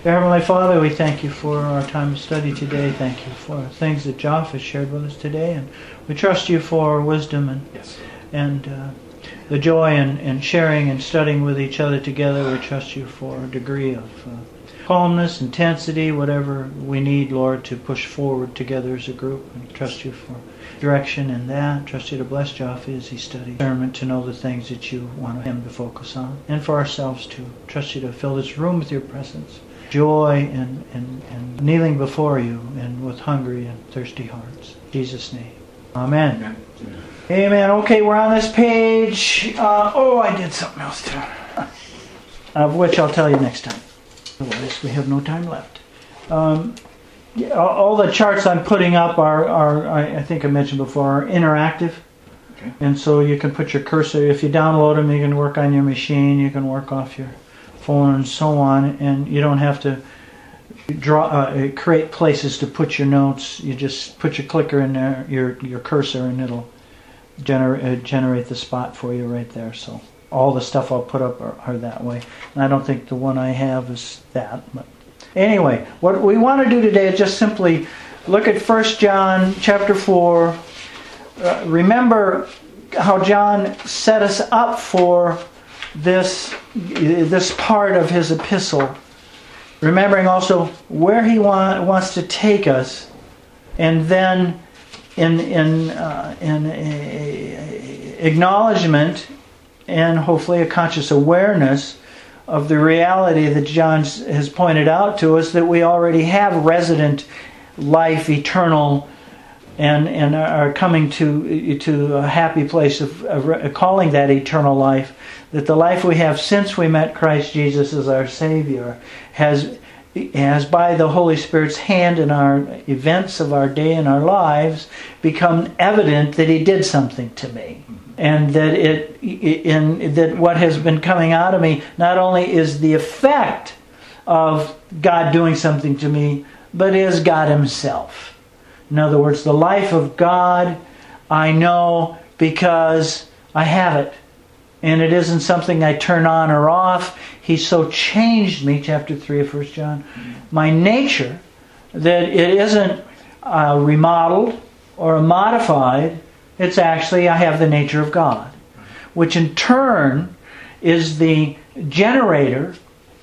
Dear Heavenly Father, we thank you for our time of study today. Thank you for things that Joff has shared with us today. And we trust you for wisdom and the joy in sharing and studying with each other together. We trust you for a degree of calmness, intensity, whatever we need, Lord, to push forward together as a group. And trust you for direction in that. Trust you to bless Jaffe as he studies discernment, to know the things that you want him to focus on. And for ourselves too. Trust you to fill this room with your presence. Joy and kneeling before you and with hungry and thirsty hearts. In Jesus' name. Amen. Amen. Amen. Okay, we're on this page. I did something else too. Of which I'll tell you next time. Otherwise, we have no time left. All the charts I'm putting up are I think I mentioned before, are interactive. Okay. And so you can put your cursor, if you download them, you can work on your machine, you can work off your phone and so on, and you don't have to create places to put your notes. You just put your clicker in there, your cursor, and it'll generate the spot for you right there. So all the stuff I'll put up are that way. And I don't think the one I have is that. But anyway, what we want to do today is just simply look at 1 John chapter 4. Remember how John set us up for this part of his epistle, remembering also where he wants to take us, and then in acknowledgement and hopefully a conscious awareness of the reality that John has pointed out to us, that we already have resident life, eternal, and are coming to a happy place of calling that eternal life. That the life we have since we met Christ Jesus as our Savior has by the Holy Spirit's hand in our events of our day and our lives become evident that He did something to me, and that that what has been coming out of me not only is the effect of God doing something to me, but is God Himself. In other words, the life of God I know because I have it. And it isn't something I turn on or off. He so changed me, chapter 3 of 1 John, my nature, that it isn't remodeled or modified. It's actually, I have the nature of God, which in turn is the generator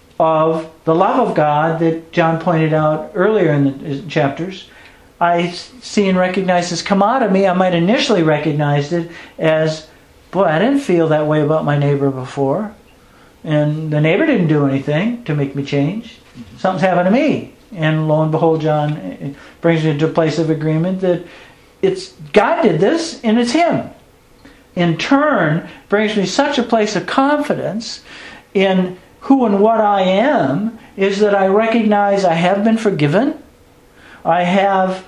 of the love of God that John pointed out earlier in the chapters. I see and recognize has come out of me. I might initially recognize it as, boy, I didn't feel that way about my neighbor before. And the neighbor didn't do anything to make me change. Something's happened to me. And lo and behold, John brings me to a place of agreement that it's God did this and it's Him. In turn, brings me such a place of confidence in who and what I am, is that I recognize I have been forgiven. I have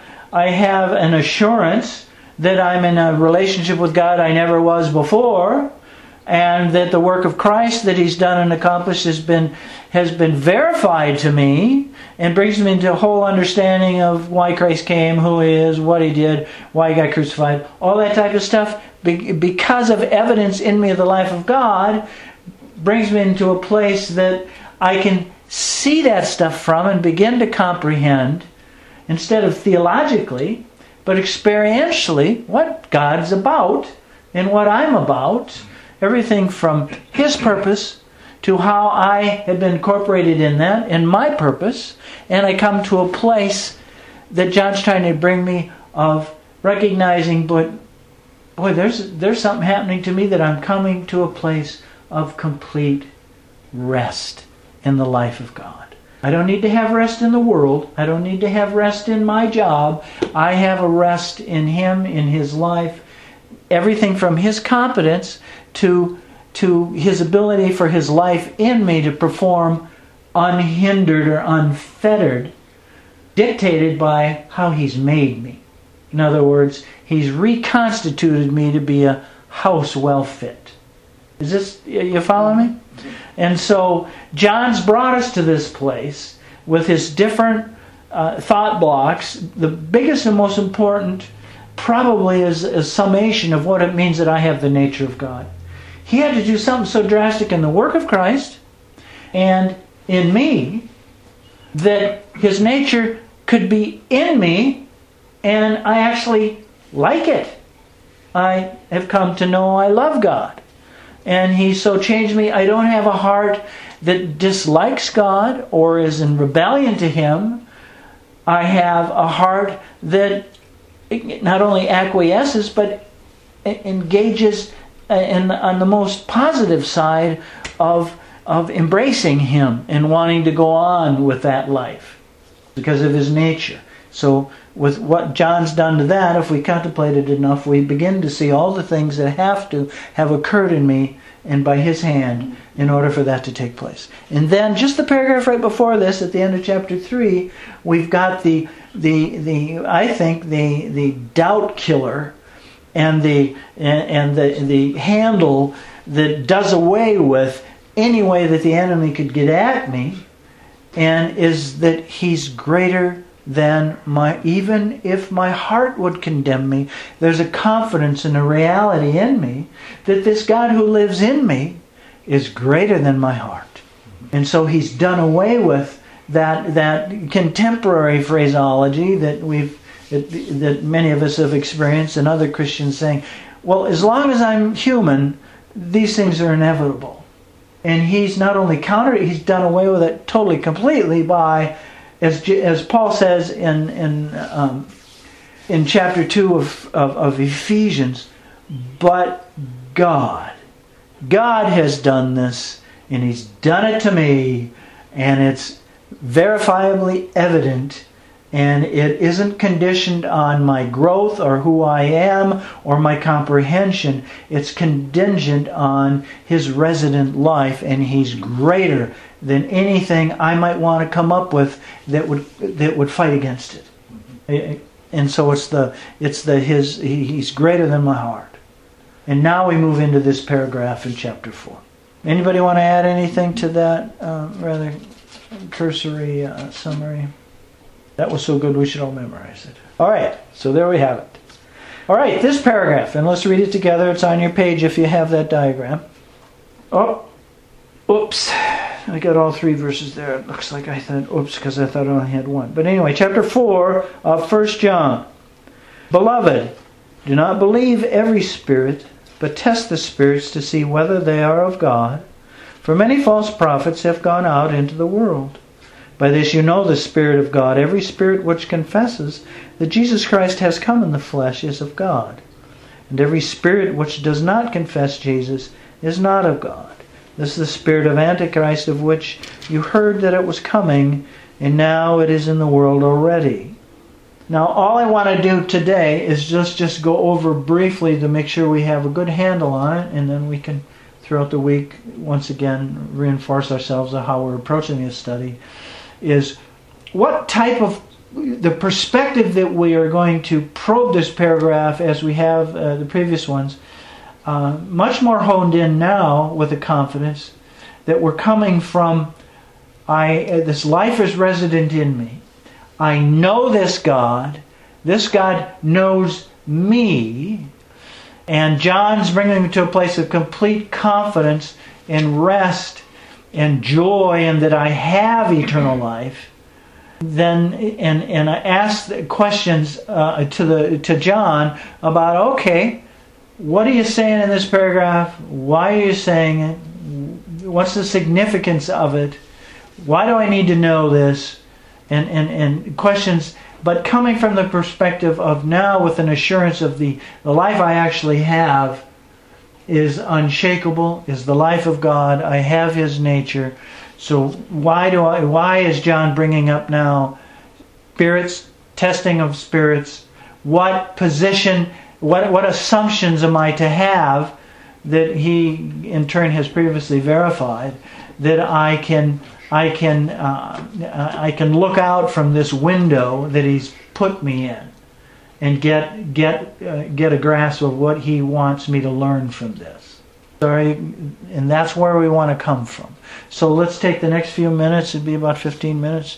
an assurance that I'm in a relationship with God I never was before, and that the work of Christ that He's done and accomplished has been verified to me, and brings me into a whole understanding of why Christ came, who He is, what He did, why He got crucified, all that type of stuff, because of evidence in me of the life of God, brings me into a place that I can see that stuff from and begin to comprehend, instead of theologically, but experientially, what God's about and what I'm about. Everything from His purpose to how I have been incorporated in that, and my purpose. And I come to a place that John's trying to bring me of recognizing, but boy, there's something happening to me, that I'm coming to a place of complete rest in the life of God. I don't need to have rest in the world. I don't need to have rest in my job. I have a rest in Him, in His life. Everything from His competence to His ability for His life in me to perform unhindered or unfettered, dictated by how He's made me. In other words, He's reconstituted me to be a house well fit. Is this, you follow me? And so John's brought us to this place with his different thought blocks. The biggest and most important probably is a summation of what it means that I have the nature of God. He had to do something so drastic in the work of Christ and in me that His nature could be in me, and I actually like it. I have come to know I love God. And He so changed me. I don't have a heart that dislikes God or is in rebellion to Him. I have a heart that not only acquiesces, but engages on the most positive side of embracing Him and wanting to go on with that life because of His nature. So with what John's done to that, if we contemplate it enough, we begin to see all the things that have to have occurred in me and by His hand in order for that to take place. And then just the paragraph right before this, at the end of chapter 3, we've got the doubt killer and the handle that does away with any way that the enemy could get at me, and is that He's greater than even if my heart would condemn me, there's a confidence and a reality in me that this God who lives in me is greater than my heart. And so He's done away with that contemporary phraseology that many of us have experienced, and other Christians saying, well, as long as I'm human, these things are inevitable. And He's not only countered it, He's done away with it totally, completely by, as Paul says in chapter 2 of Ephesians, but God has done this, and He's done it to me, and it's verifiably evident, and it isn't conditioned on my growth or who I am or my comprehension. It's contingent on His resident life, and He's greater than anything I might want to come up with that would fight against it. And so He's greater than my heart. And now we move into this paragraph in chapter 4. Anybody want to add anything to that rather cursory summary? That was so good we should all memorize it. All right, so there we have it. All right, this paragraph, and let's read it together. It's on your page if you have that diagram. Oh, oops. I got all 3 verses there. It looks like I thought, oops, because I thought I only had 1. But anyway, chapter 4 of 1 John. Beloved, do not believe every spirit, but test the spirits to see whether they are of God. For many false prophets have gone out into the world. By this you know the Spirit of God. Every spirit which confesses that Jesus Christ has come in the flesh is of God. And every spirit which does not confess Jesus is not of God. This is the spirit of Antichrist, of which you heard that it was coming, and now it is in the world already. Now, all I want to do today is just go over briefly to make sure we have a good handle on it, and then we can, throughout the week, once again, reinforce ourselves on how we're approaching this study, is what type of, the perspective that we are going to probe this paragraph as we have the previous ones, much more honed in now with the confidence that we're coming from, this life is resident in me. I know this God knows me, and John's bringing me to a place of complete confidence and rest and joy, and that I have eternal life. Then and I asked questions to John about, okay, what are you saying in this paragraph? Why are you saying it? What's the significance of it? Why do I need to know this? And questions, but coming from the perspective of now with an assurance of the life I actually have is unshakable, is the life of God. I have His nature. So why is John bringing up now spirits, testing of spirits? What position, what assumptions am I to have that he in turn has previously verified, that I can look out from this window that He's put me in and get a grasp of what He wants me to learn from this. And that's where we want to come from. So let's take the next few minutes. It'd be about 15 minutes,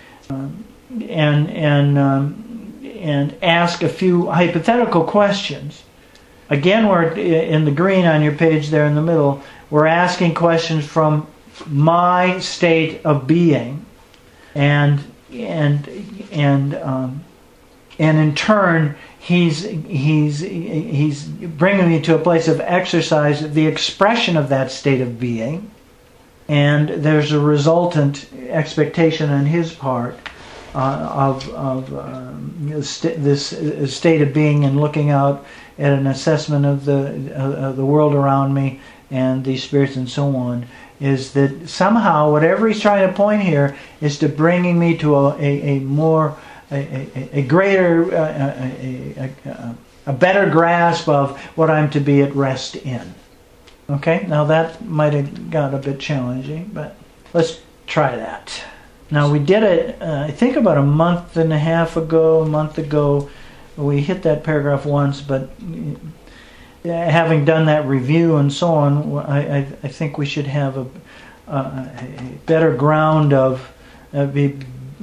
and ask a few hypothetical questions. Again, we're in the green on your page there in the middle. We're asking questions from my state of being, and in turn, he's bringing me to a place of exercise, the expression of that state of being, and there's a resultant expectation on his part this state of being, and looking out at an assessment of the world around me and these spirits and so on, is that somehow whatever he's trying to point here is to bringing me to a greater, a better grasp of what I'm to be at rest in. Okay, now that might have got a bit challenging, but let's try that. Now we did it, I think about a month ago, we hit that paragraph once, but having done that review and so on, I think we should have a better ground of, be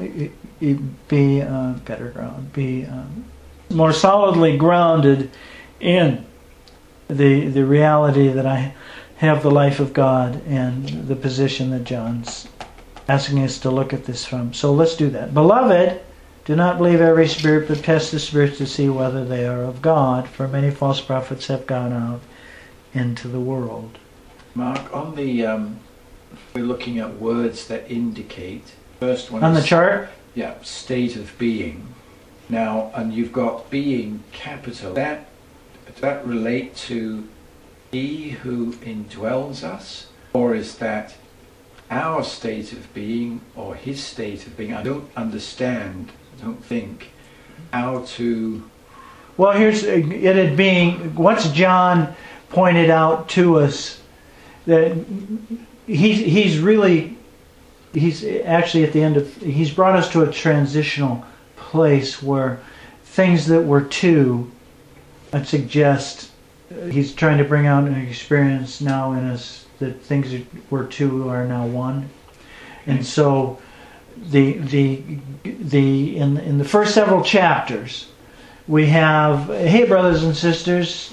more solidly grounded in the reality that I have the life of God and the position that John's asking us to look at this from. So let's do that. Beloved, do not believe every spirit, but test the spirits to see whether they are of God, for many false prophets have gone out into the world. Mark, on the we're looking at words that indicate. First one on is, the chart? Yeah, state of being. Now, and you've got being capital. Does that relate to He who indwells us, or is that our state of being or His state of being? I don't understand. I don't think how to. Well, here's it being. What's John pointed out to us, that he's actually at the end of, he's brought us to a transitional place where things that were two, I'd suggest he's trying to bring out an experience now in us that things that were two are now one. And so in the first several chapters we have, hey brothers and sisters,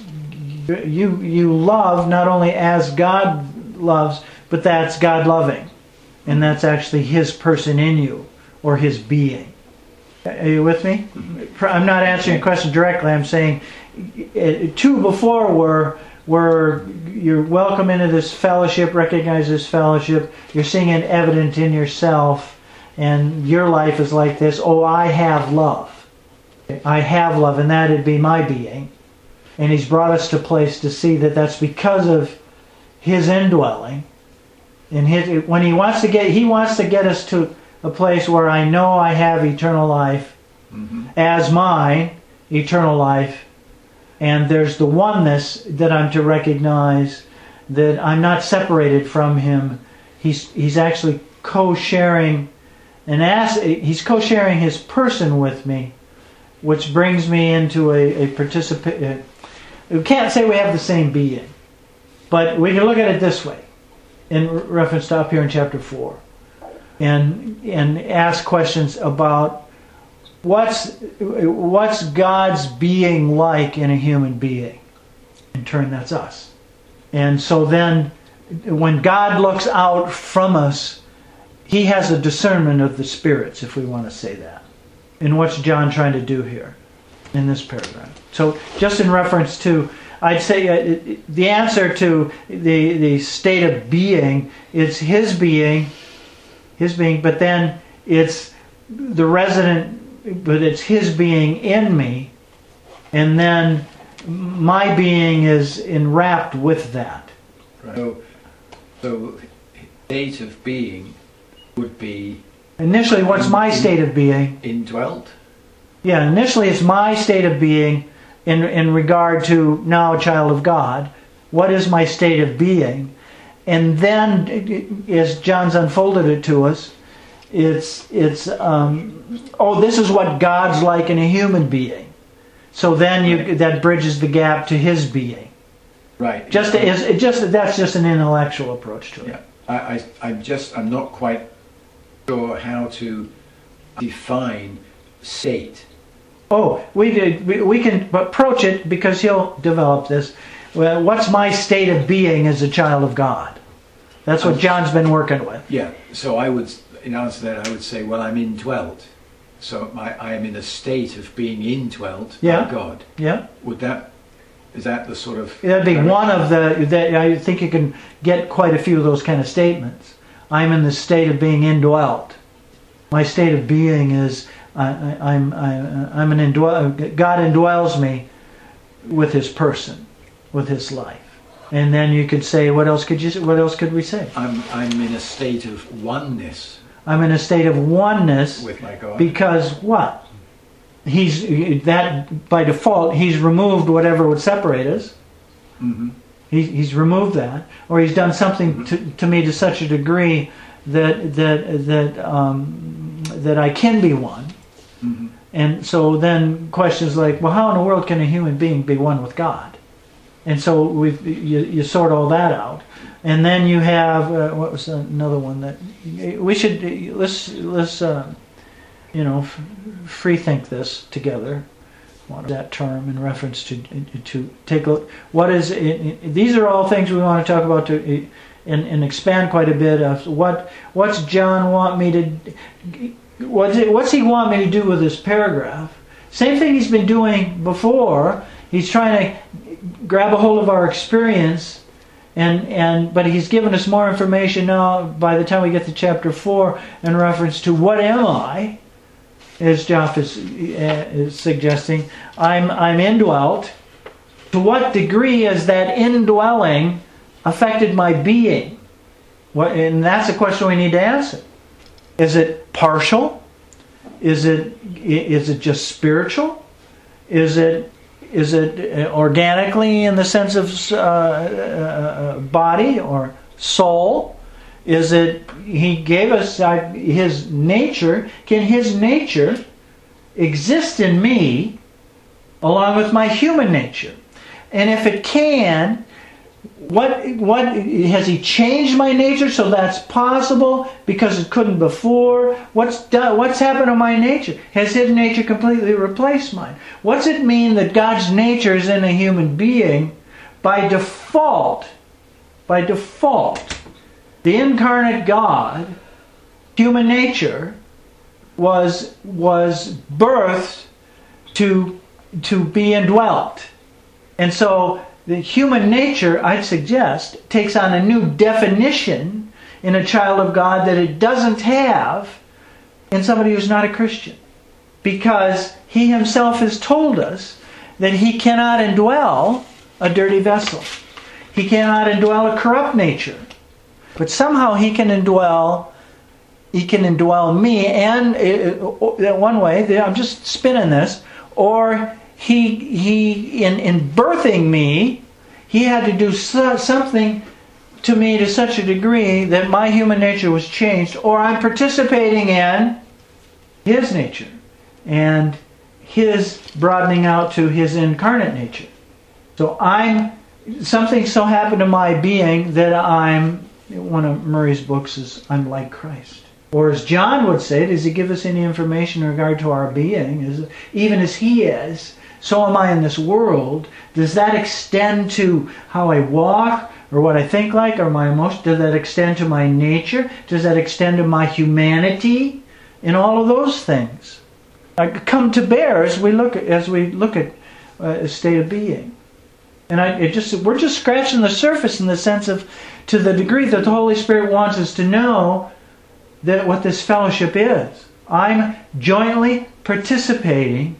you love not only as God loves, but that's God loving, and that's actually His person in you, or His being. Are you with me? I'm not answering your question directly. I'm saying two before were you're welcome into this fellowship, recognize this fellowship, you're seeing it evident in yourself, and your life is like this. Oh, I have love. I have love, and that'd be my being. And He's brought us to a place to see that that's because of His indwelling. And when He wants to get us to a place where I know I have eternal life as mine, eternal life, and there's the oneness that I'm to recognize, that I'm not separated from Him. He's actually co-sharing, He's co-sharing His person with me, which brings me into a participant. We can't say we have the same being, but we can look at it this way, in reference to up here in chapter 4, and ask questions about what's God's being like in a human being. In turn, that's us. And so then, when God looks out from us, He has a discernment of the spirits, if we want to say that. And what's John trying to do here in this paragraph? So just in reference to, I'd say the answer to the state of being is His being, but then it's the resident, but it's His being in me, and then my being is enwrapped with that. Right. So state of being would be initially, what's my state of being? Indwelt? Yeah, initially it's my state of being in regard to now a child of God. What is my state of being? And then, as John's unfolded it to us, it's this is what God's like in a human being. So then that bridges the gap to His being. Right. That's just an intellectual approach to it. Yeah. I'm not quite sure how to define state. Oh, we can approach it, because he'll develop this. Well, what's my state of being as a child of God? That's what John's been working with. Yeah. So I would, in answer to that, I would say, well, I'm indwelt. So I am in a state of being indwelt by God. Yeah. Is that the sort of... That'd be one of the... I think you can get quite a few of those kind of statements. I'm in the state of being indwelt. My state of being is I'm an indwell. God indwells me with His person, with His life. And then you could say, what else could we say? I'm in a state of oneness. I'm in a state of oneness with my God. Because what? By default, He's removed whatever would separate us. Mm-hmm. He's removed that, or He's done something to me to such a degree that I can be one. Mm-hmm. And so then questions like, well, how in the world can a human being be one with God? And so you sort all that out, and then you have what was another one that we should let's free think this together. What is that term in reference to take a look? What is it? These are all things we want to talk about and expand quite a bit of what's John want me to what's he want me to do with this paragraph? Same thing he's been doing before. He's trying to grab a hold of our experience, but he's given us more information now by the time we get to chapter 4 in reference to what am I, as Joff is suggesting. I'm indwelt. To what degree has that indwelling affected my being? And that's a question we need to answer. Is it partial? Is it just spiritual? Is it organically in the sense of body or soul? Is it He gave us His nature? Can His nature exist in me along with my human nature? And if it can, what has He changed my nature so that's possible because it couldn't before? What's happened to my nature? Has His nature completely replaced mine? What's it mean that God's nature is in a human being by default? By default, the incarnate God, human nature, was birthed to be indwelt, and so the human nature, I'd suggest, takes on a new definition in a child of God that it doesn't have in somebody who's not a Christian. Because He Himself has told us that He cannot indwell a dirty vessel. He cannot indwell a corrupt nature. But somehow He can indwell me, and one way, I'm just spinning this, or He in birthing me, He had to do something to me to such a degree that my human nature was changed, or I'm participating in His nature and His broadening out to His incarnate nature. So something so happened to my being that one of Murray's books is I'm like Christ. Or as John would say, does he give us any information in regard to our being? Even as He is, so am I in this world. Does that extend to how I walk, or what I think like, or my emotions? Does that extend to my nature? Does that extend to my humanity? In all of those things come to bear as we look at a state of being. And we're just scratching the surface in the sense of, to the degree that the Holy Spirit wants us to know that what this fellowship is. I'm jointly participating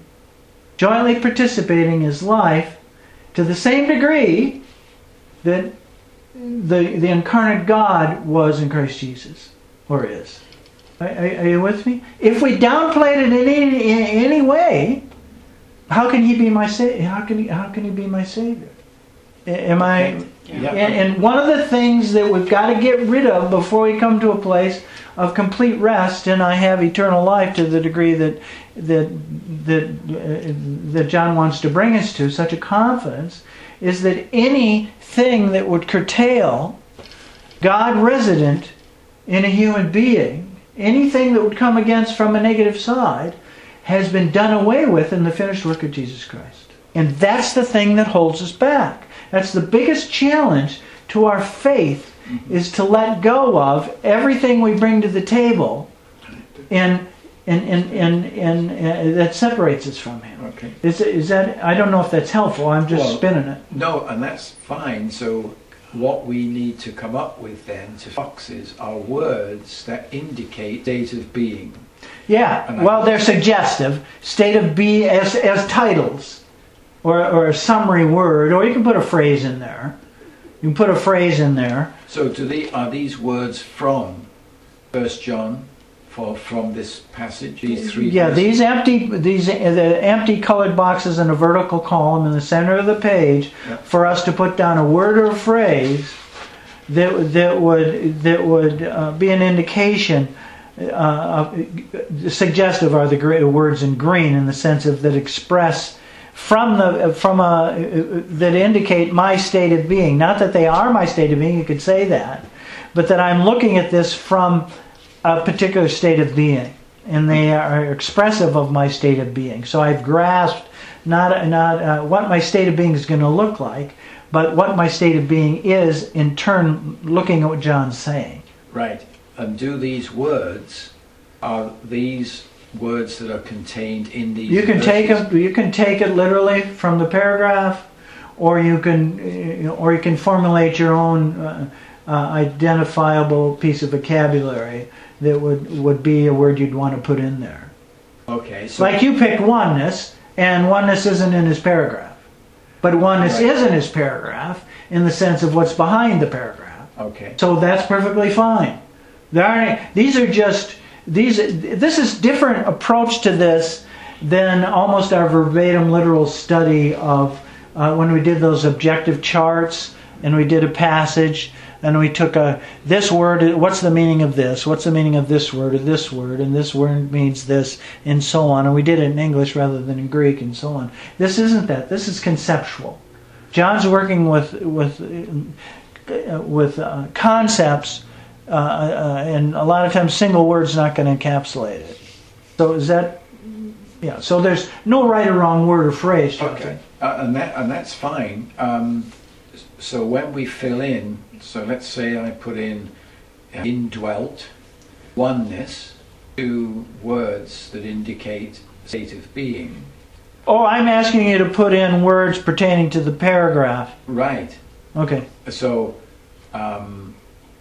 His life to the same degree that the incarnate God was in Christ Jesus, or is. Are you with me? If we downplayed it in any way, how can He be my Savior? How can He be my Savior? Am I? Yeah. And one of the things that we've got to get rid of before we come to a place of complete rest, and I have eternal life to the degree that John wants to bring us to, such a confidence, is that anything that would curtail God resident in a human being, anything that would come against from a negative side, has been done away with in the finished work of Jesus Christ. And that's the thing that holds us back. That's the biggest challenge to our faith, is to let go of everything we bring to the table that separates us from Him. Okay. Is that? I don't know if that's helpful. I'm just spinning it. No, and that's fine. So what we need to come up with then to boxes are words that indicate state of being. Yeah. Well, they're suggestive. State of being as titles, or a summary word, or you can put a phrase in there. You can put a phrase in there. So are these words from 1 John? From this passage, these three. Yeah, the empty colored boxes in a vertical column in the center of the page, for us to put down a word or a phrase that would be an indication. Suggestive are the words in green in the sense of that express that indicate my state of being. Not that they are my state of being. You could say that, but that I'm looking at this from a particular state of being, and they are expressive of my state of being. So I've grasped not what my state of being is going to look like, but what my state of being is, in turn looking at what John's saying. Right. And are these words that are contained in these you can verses? You can take it literally from the paragraph, or you can formulate your own identifiable piece of vocabulary that would be a word you'd want to put in there. Okay. So like you picked oneness, and oneness isn't in his paragraph. But oneness is in his paragraph in the sense of what's behind the paragraph. Okay. So that's perfectly fine. This is different approach to this than almost our verbatim literal study of when we did those objective charts and we did a passage. And we took this word, what's the meaning of this? What's the meaning of this word or this word? And this word means this, and so on. And we did it in English rather than in Greek, and so on. This isn't that. This is conceptual. John's working with concepts, and a lot of times single words not going to encapsulate it. So is that? Yeah. So there's no right or wrong word or phrase. Okay. And that's fine. So when we fill in. So let's say I put in indwelt, oneness, two words that indicate state of being. Oh, I'm asking you to put in words pertaining to the paragraph. Right. Okay. So, and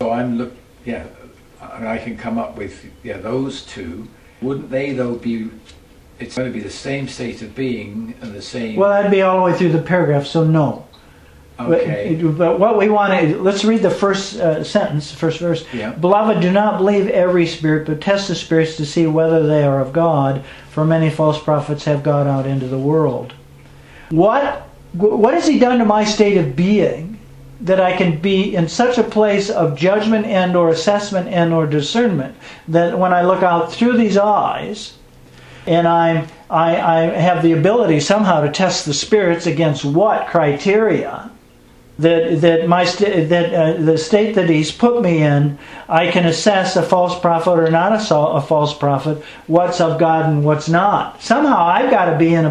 I can come up with those two. Wouldn't they though be? It's going to be the same state of being and the same. Well, that'd be all the way through the paragraph. So no. Okay. But what we want to, let's read the first sentence, first verse. Yeah. Beloved, do not believe every spirit, but test the spirits to see whether they are of God, for many false prophets have gone out into the world. What has He done to my state of being that I can be in such a place of judgment and or assessment and or discernment that when I look out through these eyes and I have the ability somehow to test the spirits against what criteria? The state that He's put me in, I can assess a false prophet or not a false prophet, what's of God and what's not. Somehow I've got to be in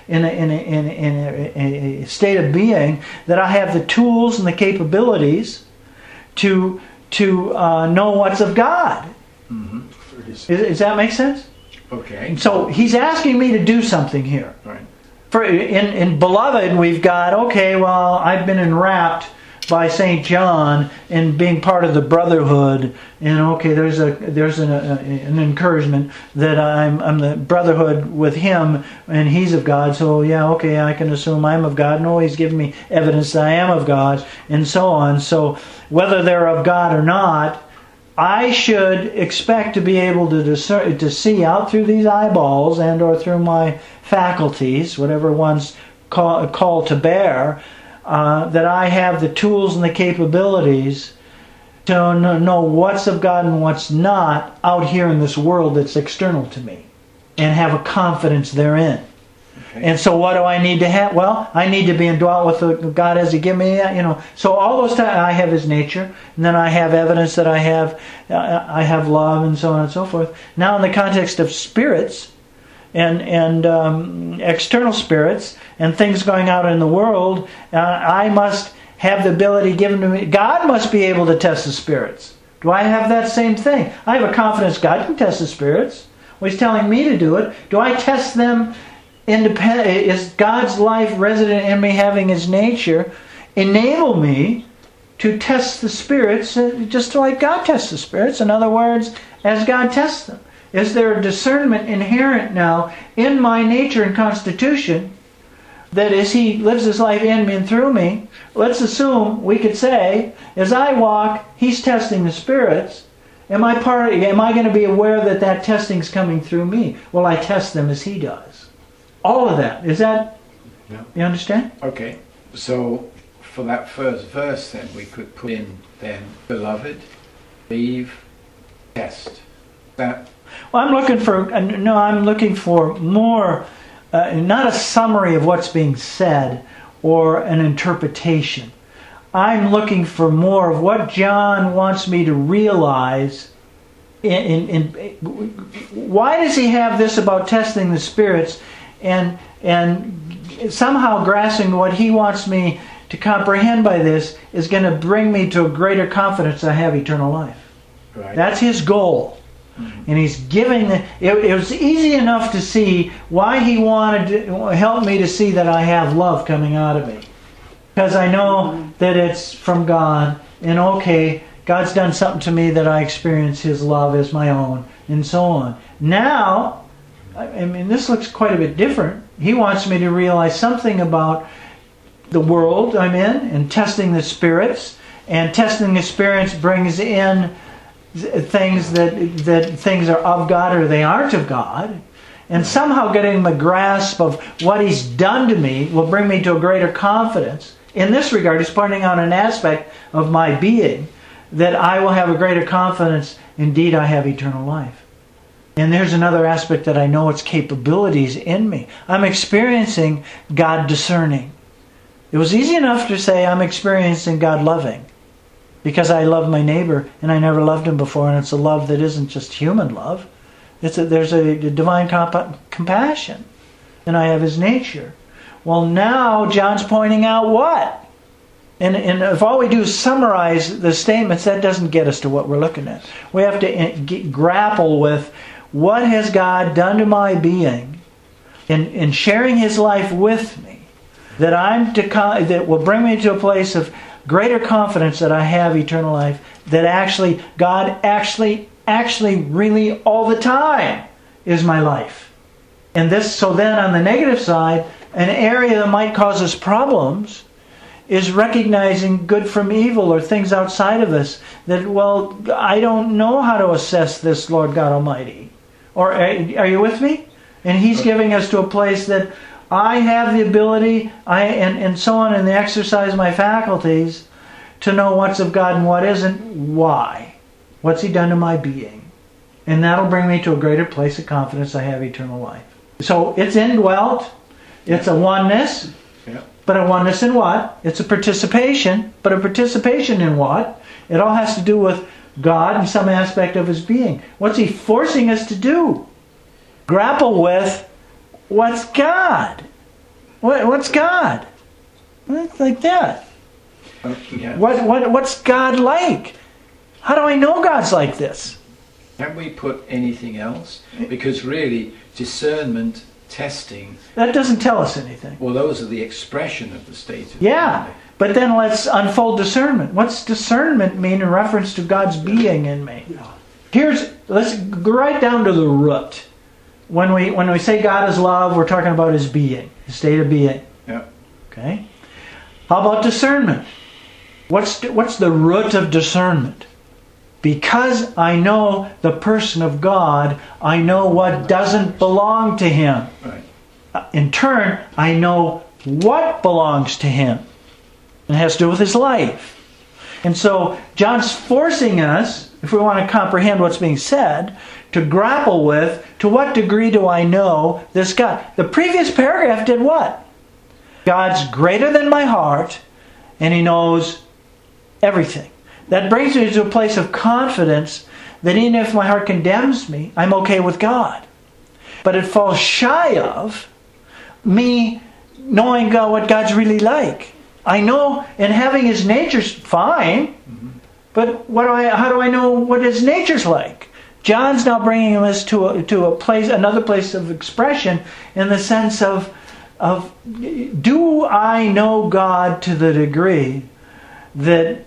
a state of being that I have the tools and the capabilities to know what's of God. Mm-hmm. Does that make sense? Okay. So He's asking me to do something here. Right. In Beloved, we've got, okay, well, I've been enwrapped by St. John in being part of the brotherhood, and okay, there's an encouragement that I'm the brotherhood with him, and he's of God, so yeah, okay, I can assume I'm of God. No, He's given me evidence that I am of God, and so on. So whether they're of God or not, I should expect to be able to discern, to see out through these eyeballs and or through my faculties, whatever one's called to bear, that I have the tools and the capabilities to know what's of God and what's not out here in this world that's external to me, and have a confidence therein. Okay. And so what do I need to have? Well, I need to be indwelt with God as He give me, So all those times I have His nature, and then I have evidence that I have love, and so on and so forth. Now in the context of spirits, and external spirits, and things going out in the world, I must have the ability given to me. God must be able to test the spirits. Do I have that same thing? I have a confidence God can test the spirits. Well, He's telling me to do it. Do I test them independent? Is God's life resident in me, having His nature, enable me to test the spirits just like God tests the spirits? In other words, as God tests them. Is there a discernment inherent now in my nature and constitution that as He lives His life in me and through me, let's assume we could say, as I walk, He's testing the spirits. Am I going to be aware that that testing is coming through me? Will I test them as He does? All of that. Is that... Yeah. You understand? Okay. So for that first verse then, we could put in then, beloved, leave, test. That... Well, I'm looking for more, not a summary of what's being said or an interpretation. I'm looking for more of what John wants me to realize. Why does he have this about testing the spirits, and somehow grasping what he wants me to comprehend by this is going to bring me to a greater confidence I have eternal life. Right. That's his goal. And he's giving it was easy enough to see why he wanted to help me to see that I have love coming out of me. Because I know that it's from God, and okay, God's done something to me that I experience His love as my own, and so on. Now, I mean, this looks quite a bit different. He wants me to realize something about the world I'm in, and testing the spirits, and testing the spirits brings in things that things are of God or they aren't of God, and somehow getting a grasp of what He's done to me will bring me to a greater confidence. In this regard, He's pointing out an aspect of my being that I will have a greater confidence. Indeed, I have eternal life. And there's another aspect that I know its capabilities in me. I'm experiencing God discerning. It was easy enough to say I'm experiencing God loving, because I love my neighbor and I never loved him before, and it's a love that isn't just human love. There's a divine compassion, and I have His nature. Well, now John's pointing out what? And if all we do is summarize the statements, that doesn't get us to what we're looking at. We have to grapple with what has God done to my being in sharing His life with me, that will bring me to a place of greater confidence that I have eternal life, that God actually really all the time is my life. And so then on the negative side, an area that might cause us problems is recognizing good from evil or things outside of us that, well, I don't know how to assess this, Lord God Almighty. Or are you with me? And He's giving us to a place that I have the ability, and so on, in the exercise of my faculties, to know what's of God and what isn't. Why? What's He done to my being? And that'll bring me to a greater place of confidence I have eternal life. So it's indwelt. It's a oneness. Yeah. But a oneness in what? It's a participation. But a participation in what? It all has to do with God and some aspect of His being. What's He forcing us to do? Grapple with what's God? What's God? It's like that. Yeah. What's God like? How do I know God's like this? Can we put anything else? Because really, discernment, testing... That doesn't tell us anything. Well, those are the expression of the state of yeah, but then let's unfold discernment. What's discernment mean in reference to God's being in me? Let's go right down to the root. When we say God is love, we're talking about His being, His state of being. Yeah. Okay. How about discernment? What's the root of discernment? Because I know the person of God, I know what doesn't belong to Him. Right. In turn, I know what belongs to Him. It has to do with His life. And so John's forcing us, if we want to comprehend what's being said, to grapple with, to what degree do I know this God? The previous paragraph did what? God's greater than my heart, and He knows everything. That brings me to a place of confidence that even if my heart condemns me, I'm okay with God. But it falls shy of me knowing God, what God's really like. I know, and having His nature's fine, but how do I know what His nature's like? John's now bringing us to a place, another place of expression, in the sense of do I know God to the degree that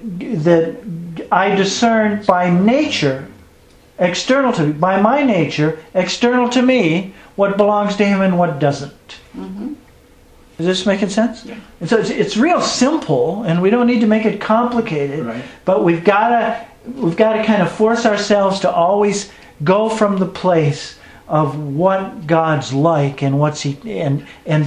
I discern by nature, external to me, by my nature, external to me, what belongs to Him and what doesn't. Mm-hmm. Is this making sense? Yeah. And so it's real simple, and we don't need to make it complicated. Right. But we've got to kind of force ourselves to always go from the place of what God's like and what's He and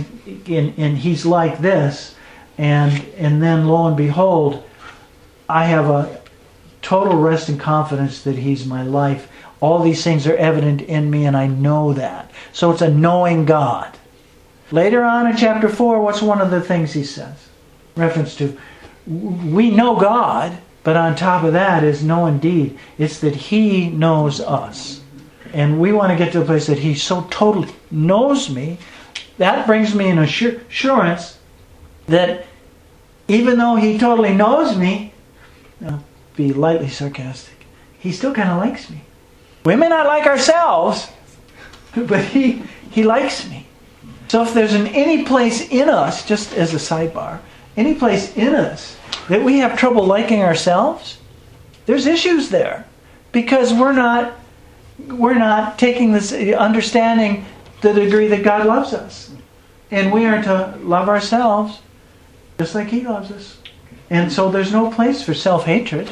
He's like this, and then lo and behold, I have a total rest and confidence that He's my life. All these things are evident in me, and I know that. So it's a knowing God. Later on in chapter 4, what's one of the things he says? Reference to, we know God, but on top of that is no indeed. It's that He knows us. And we want to get to a place that He so totally knows me. That brings me an assurance that even though He totally knows me, I'll be lightly sarcastic, He still kind of likes me. We may not like ourselves, but He likes me. So if there's any place in us, just as a sidebar, any place in us that we have trouble liking ourselves, there's issues there. Because we're not taking this, understanding the degree that God loves us. And we are to love ourselves just like He loves us. And so there's no place for self-hatred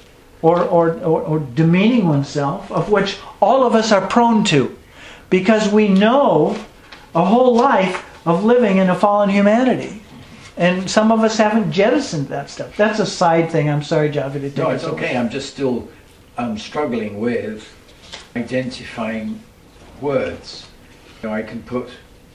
or demeaning oneself, of which all of us are prone to. Because we know a whole life of living in a fallen humanity. And some of us haven't jettisoned that stuff. That's a side thing. I'm sorry, Javi, to take No, us it's okay. I'm just still struggling with identifying words. I can put...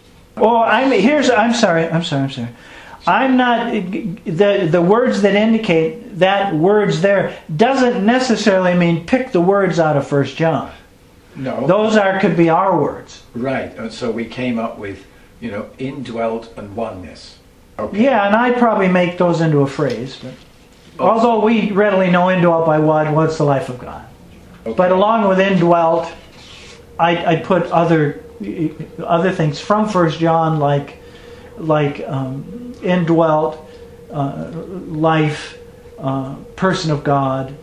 I'm sorry. I'm not... The words that indicate that words there doesn't necessarily mean pick the words out of 1 John. No. Those could be our words. Right. And so we came up with, indwelt and oneness. Okay. Yeah, and I'd probably make those into a phrase. But although we readily know indwelt by what's the life of God. Okay. But along with indwelt, I'd put other things from 1 John like indwelt, life, person of God,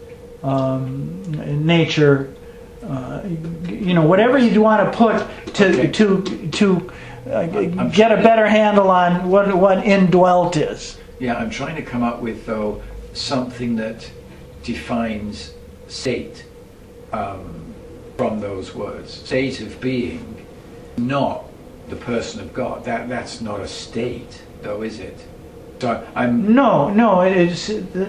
nature. Whatever you want to put to get a better handle on what indwelt is. Yeah, I'm trying to come up with, though, something that defines state from those words. State of being, not the person of God. That's not a state, though, is it? So I'm... No, it is...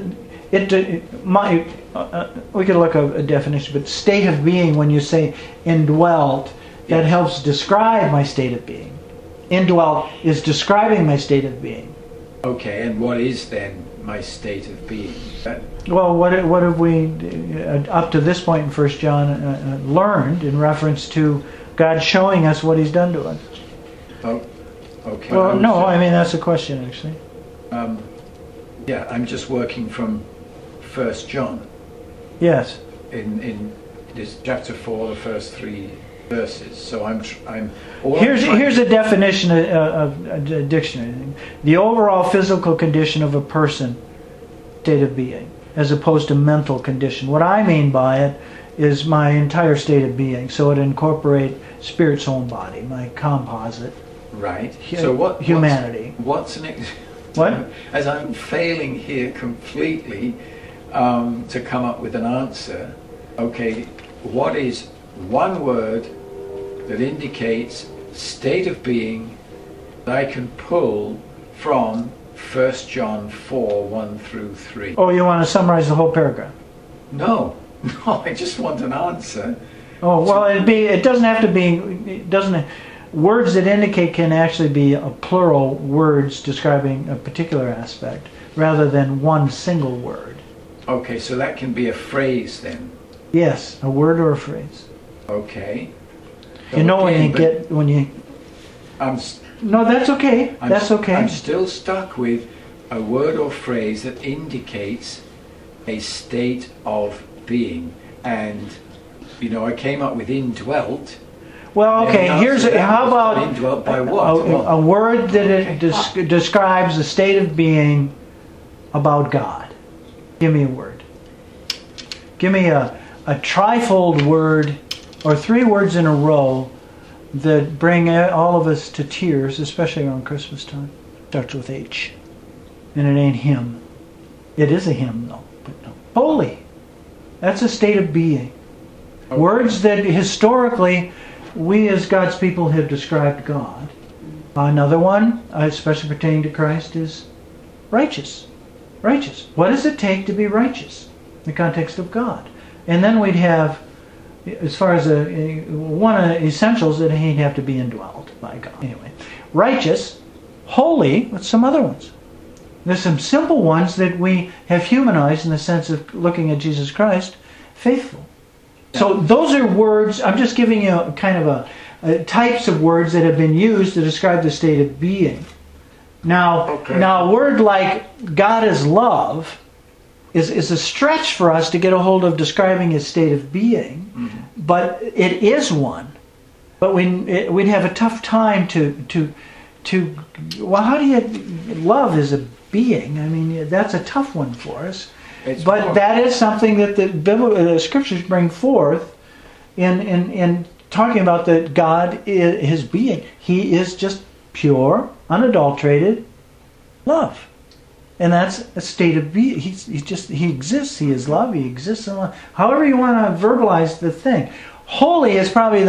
we could look at a definition, but state of being, when you say indwelt, that helps describe my state of being. Indwelt is describing my state of being. Okay, and what is then my state of being? Well, what have we, up to this point in 1 John, learned in reference to God showing us what He's done to us? Oh, okay. Well, no, I mean, that's a question, actually. Yeah, I'm just working from 1 John. Yes. In this chapter 4, the first 3 verses. So here's a definition of a dictionary. The overall physical condition of a person, state of being, as opposed to mental condition. What I mean by it is my entire state of being. So it incorporates spirit, soul, and body, my composite. Right. So humanity. What's What? As I'm failing here completely to come up with an answer. Okay, what is one word that indicates state of being that I can pull from 1 John 4, 1 through 3? Oh, you want to summarize the whole paragraph? No, I just want an answer. Oh, well, it doesn't have to be, words that indicate can actually be a plural words describing a particular aspect rather than one single word. Okay, so that can be a phrase then. Yes, a word or a phrase. Okay. So You know again, No, that's okay. That's okay. I'm still stuck with a word or phrase that indicates a state of being. And I came up with indwelt. Well, okay, how about indwelt by what? a word that describes a state of being about God? Give me a word. Give me a trifold word, or 3 words in a row that bring all of us to tears, especially around Christmas time. Starts with H. And it ain't hymn. It is a hymn, though. But no. Holy. That's a state of being. Okay. Words that historically we as God's people have described God. Another one, especially pertaining to Christ, is righteous. Righteous. What does it take to be righteous in the context of God? And then we'd have, as far as one of the essentials, that he'd have to be indwelled by God. Anyway, righteous, holy, with some other ones. There's some simple ones that we have humanized in the sense of looking at Jesus Christ, faithful. So those are words, I'm just giving you kind of a types of words that have been used to describe the state of being. Now a word like God is love is a stretch for us to get a hold of describing his state of being, but it is one. But we'd have a tough time to well, how do you, love is a being. I mean, that's a tough one for us. But that is something that the scriptures bring forth in talking about that God is his being. He is just pure, unadulterated love. And that's a state of being. He exists. He is love. He exists in love. However you want to verbalize the thing. Holy is probably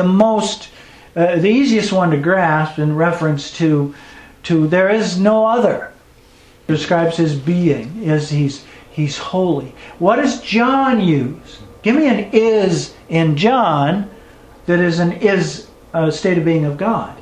the easiest one to grasp in reference to there is no other. Describes his being as he's holy. What does John use? Give me an is in John that is an is state of being of God.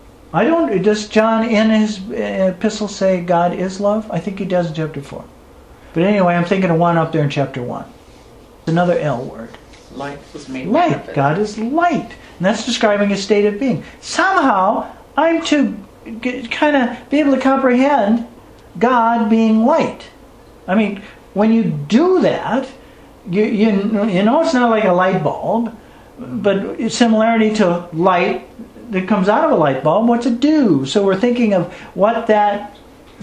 Does John in his epistle say God is love? I think he does in chapter 4. But anyway, I'm thinking of one up there in chapter 1. Another L word. Light was made. Light. God is light. And that's describing a state of being. Somehow, I'm to kind of be able to comprehend God being light. I mean, when you do that, you know it's not like a light bulb, but similarity to light that comes out of a light bulb, what's it do? So we're thinking of what that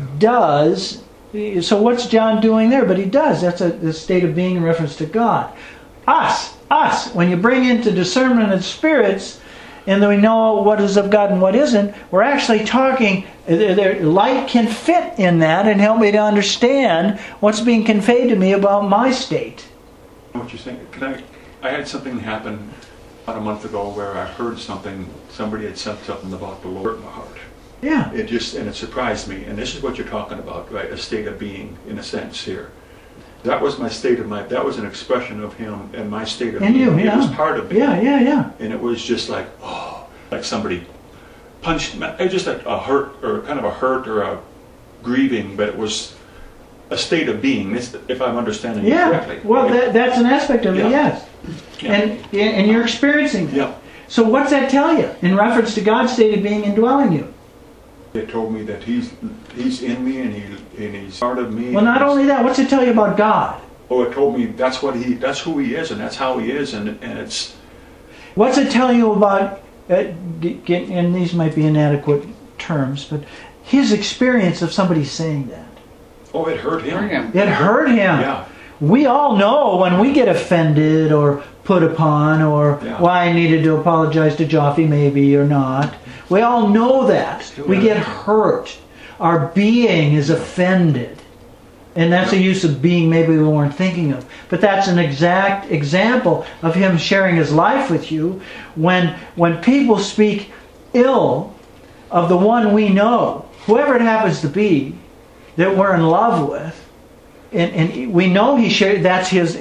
does. So what's John doing there? But he does. That's a state of being in reference to God. Us. When you bring into discernment of spirits, and then we know what is of God and what isn't, we're actually talking, light can fit in that and help me to understand what's being conveyed to me about my state. What you're saying, I had something happen about a month ago where I heard somebody had said something about the Lord in my heart. Yeah. It surprised me, and this is what you're talking about, right? A state of being, in a sense, here. That was my state of mind. That was an expression of him and my state of being. You, yeah. It was part of me. Yeah. And it was just like, like somebody punched me. It was just a hurt, or kind of a hurt, or a grieving, but it was a state of being, if I'm understanding it correctly. Well, that's an aspect of it, yes. Yeah. And you're experiencing that. Yeah. So what's that tell you in reference to God's state of being indwelling you? It told me that he's in me and he's part of me. Well, not only that, what's it tell you about God? Oh, it told me that's who he is, and that's how he is, and it's. What's it tell you about? And these might be inadequate terms, but his experience of somebody saying that. Oh, it hurt him. It hurt him. Yeah. We all know when we get offended or put upon, or why I needed to apologize to Joffe maybe or not. We all know that. We get hurt. Our being is offended. And that's a use of being maybe we weren't thinking of. But that's an exact example of him sharing his life with you. When people speak ill of the one we know, whoever it happens to be, that we're in love with, and we know he shared, that's his,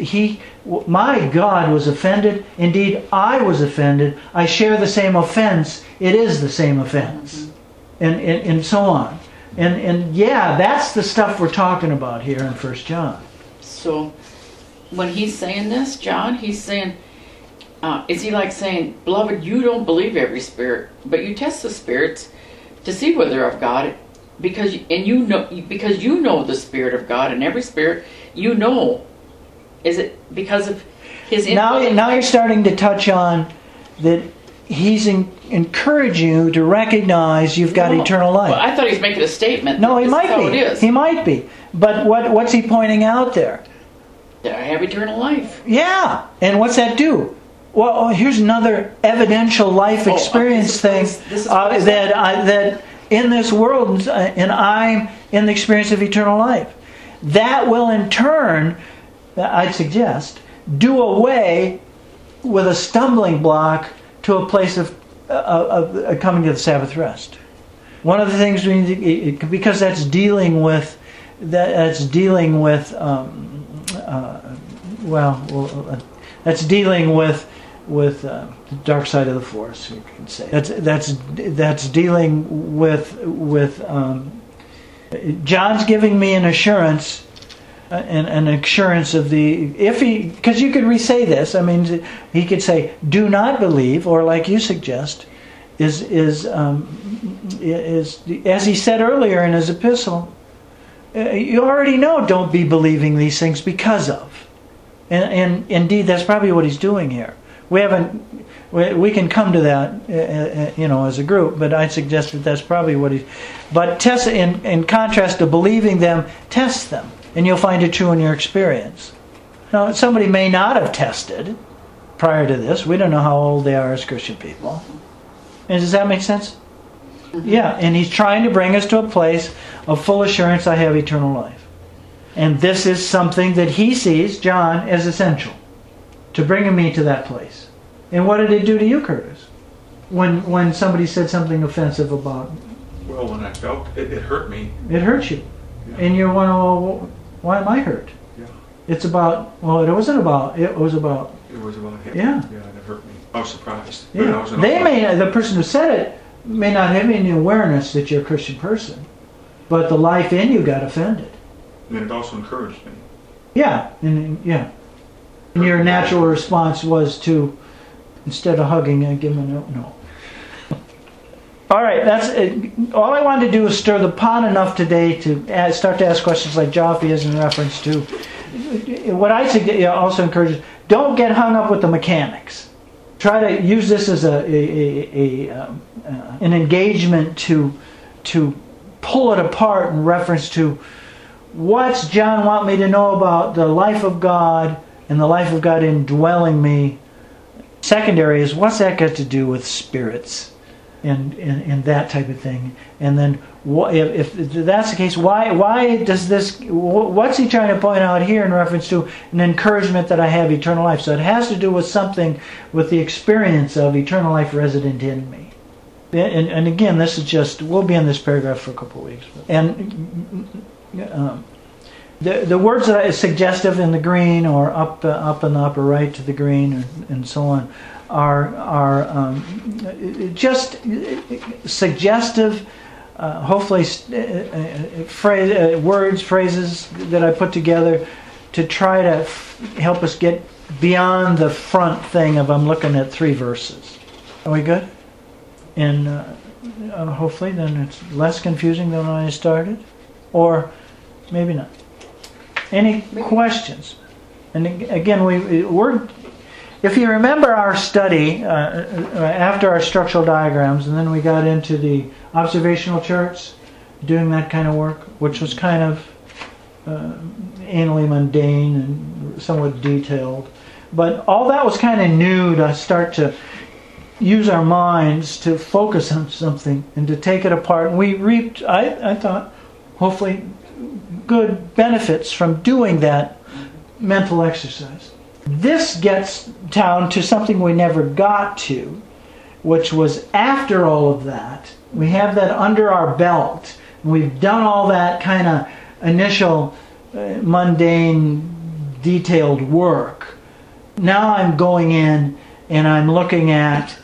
my God was offended. Indeed, I was offended. I share the same offense. It is the same offense. And so on. And that's the stuff we're talking about here in 1 John. So, when he's saying this, John, he's saying, is he like saying, beloved, you don't believe every spirit, but you test the spirits to see whether they're of God, because you know the Spirit of God, and every spirit you know. Is it because of His now you're starting to touch on that he's encouraging you to recognize you've got eternal life. Well, I thought he was making a statement. No, he This is might how be. It is. He might be. But what's he pointing out there? That I have eternal life. Yeah. And what's that do? Well, here's another evidential life experience thing that in this world, and I'm in the experience of eternal life. That will in turn, I'd suggest, do away with a stumbling block to a place of coming to the Sabbath rest. One of the things we need to, because that's dealing with that's dealing with the dark side of the force, you can say. That's dealing with John's giving me an assurance, an assurance of because you could re-say this. I mean, he could say, "Do not believe," or like you suggest, is as he said earlier in his epistle. You already know, don't be believing these things because of, and indeed that's probably what he's doing here. We can come to that, as a group, but I suggest that that's probably what he's. But test in contrast to believing them, test them, and you'll find it true in your experience. Now, somebody may not have tested prior to this. We don't know how old they are as Christian people. And does that make sense? Mm-hmm. Yeah, and he's trying to bring us to a place of full assurance I have eternal life. And this is something that he sees, John, as essential to bringing me to that place. And what did it do to you, Curtis? When somebody said something offensive about... Well, when I felt it, it hurt me. It hurt you. Yeah. And you're wondering, well, why am I hurt? Yeah. It's about... Well, it wasn't about... It was about... It was about him. Yeah. Yeah, and it hurt me. I was surprised. Yeah. The person who said it may not have any awareness that you're a Christian person, but the life in you got offended. And it also encouraged me. Yeah. And your natural response was to, instead of hugging, give him a no. All right, that's it. All I wanted to do is stir the pot enough today to start to ask questions like Jaffe is in reference to. What I also encourage is, don't get hung up with the mechanics. Try to use this as an engagement to pull it apart in reference to what's John want me to know about the life of God and the life of God indwelling me. Secondary is, what's that got to do with spirits and that type of thing? And then if that's the case, why does this, what's he trying to point out here in reference to an encouragement that I have eternal life? So it has to do with something with the experience of eternal life resident in me. And again, this is just, we'll be in this paragraph for a couple of weeks. And the words that are suggestive in the green, or up in the upper right to the green, and so on, are just suggestive, hopefully phrases that I put together to try to help us get beyond the front thing of I'm looking at 3 verses. Are we good? And hopefully then it's less confusing than when I started, or maybe not. Any questions? And again, we're if you remember our study after our structural diagrams, and then we got into the observational charts, doing that kind of work, which was kind of anally mundane and somewhat detailed. But all that was kind of new to start to use our minds to focus on something and to take it apart. And we reaped, I thought, hopefully good benefits from doing that mental exercise. This gets down to something we never got to, which was after all of that. We have that under our belt. We've done all that kind of initial mundane, detailed work. Now I'm going in and I'm looking at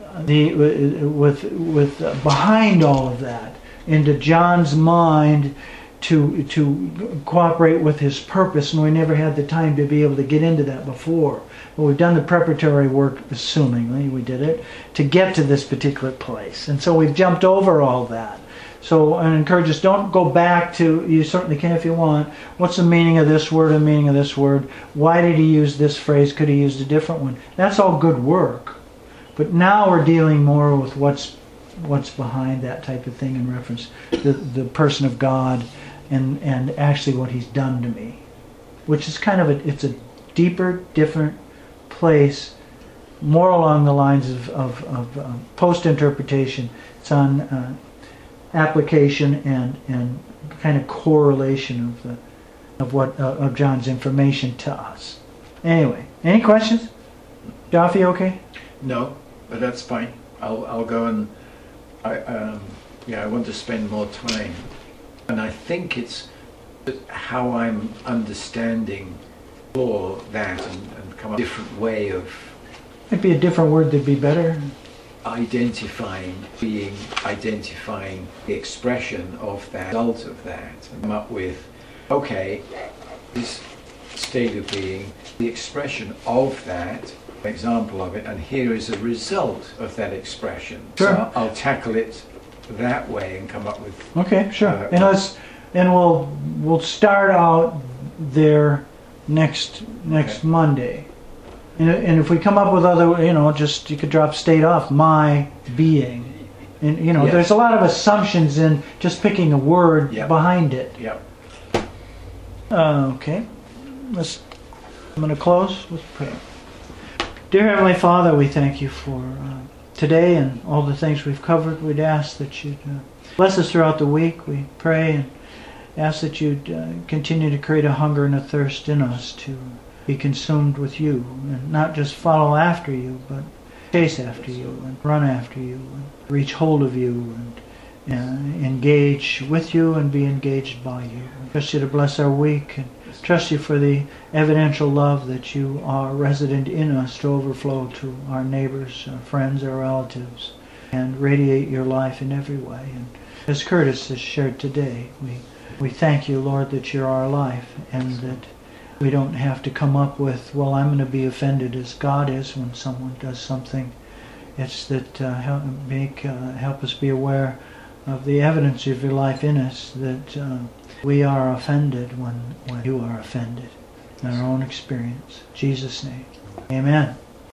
with behind all of that into John's mind to cooperate with his purpose, and we never had the time to be able to get into that before. But we've done the preparatory work, assumingly we did it, to get to this particular place. And so we've jumped over all that. So I encourage us, don't go back to, you certainly can if you want, what's the meaning of this word and meaning of this word? Why did he use this phrase? Could he use a different one? That's all good work. But now we're dealing more with what's behind that type of thing in reference to the person of God and actually what he's done to me. Which is kind of it's a deeper, different place, more along the lines of post-interpretation. It's on application and kind of correlation of John's information to us. Anyway, any questions? Jaffe, okay? No, but that's fine. I'll go and I want to spend more time, and I think it's how I'm understanding for that and come up with a different way of Might be a different word that'd be better. identifying the expression of that, result of that, and come up with, okay, this state of being, the expression of that, an example of it, and here is a result of that expression. Sure. So I'll tackle it that way and come up with. Okay, sure. And we'll start out there next Okay. Monday. And if we come up with other, just you could drop state off, my being. And Yes. there's a lot of assumptions in just picking a word Yep. behind it. Yep. Okay. I'm going to close with prayer. Dear Heavenly Father, we thank you for today and all the things we've covered. We'd ask that you'd bless us throughout the week. We pray and ask that you'd continue to create a hunger and a thirst in us to be consumed with you and not just follow after you, but chase after you and run after you and reach hold of you and engage with you and be engaged by you. I trust you to bless our week and trust you for the evidential love that you are resident in us to overflow to our neighbors, our friends, our relatives, and radiate your life in every way. And as Curtis has shared today, we thank you, Lord, that you're our life and that we don't have to come up with, well, I'm going to be offended as God is when someone does something. It's that help us be aware of the evidence of your life in us, that we are offended when you are offended in our own experience. In Jesus' name, amen.